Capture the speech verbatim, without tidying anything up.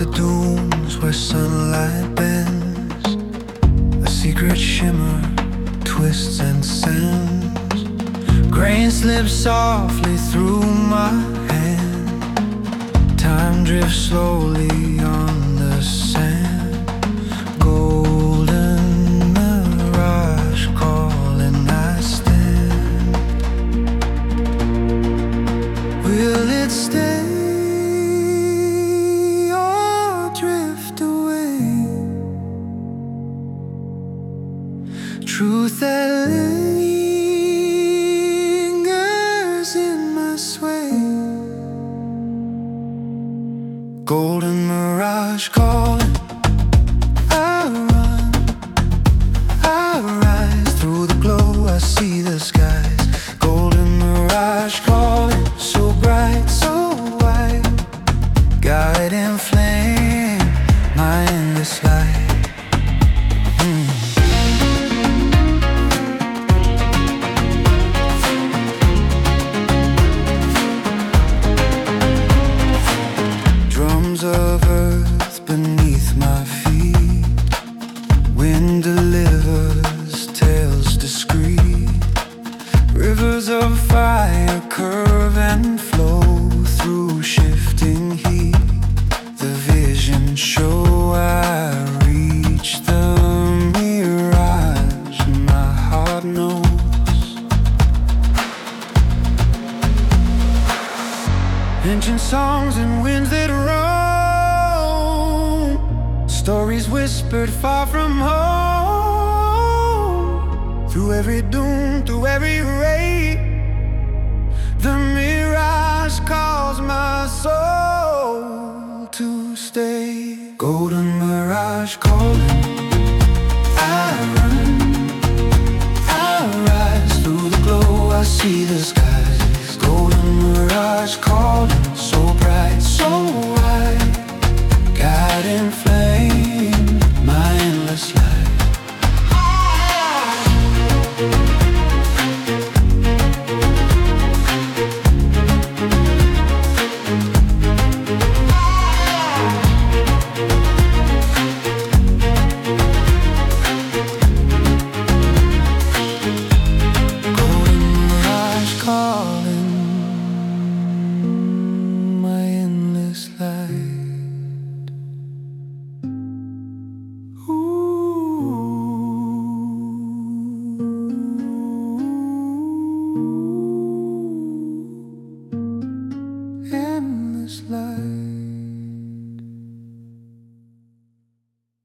dunes where sunlight bends, a secret shimmer twists and sends. Grain slips softly through my hand. Time drifts slowly on the sand. Golden mirage calling, I stand. Will it stay or drift away? Truth that lingers in my sway. Golden mirage calling, I run, I rise through the glow, I see the skies. Golden mirage calling, so bright, so wide, guiding flame, my endless light. Of earth beneath my feet, wind delivers tales discreet. Rivers of fire curve and flow through shifting heat. The vision show, I reach the mirage my heart knows. Ancient songs and winds that roam, stories whispered far from home. Through every dune, through every ray, the mirage calls my soul to stay. Golden mirage calling, I run, I rise through the glow, I see the skies. Golden mirage calling, so bright, so wide, guiding flame, my endless light. Golden mirage calling, my endless light. Endless light.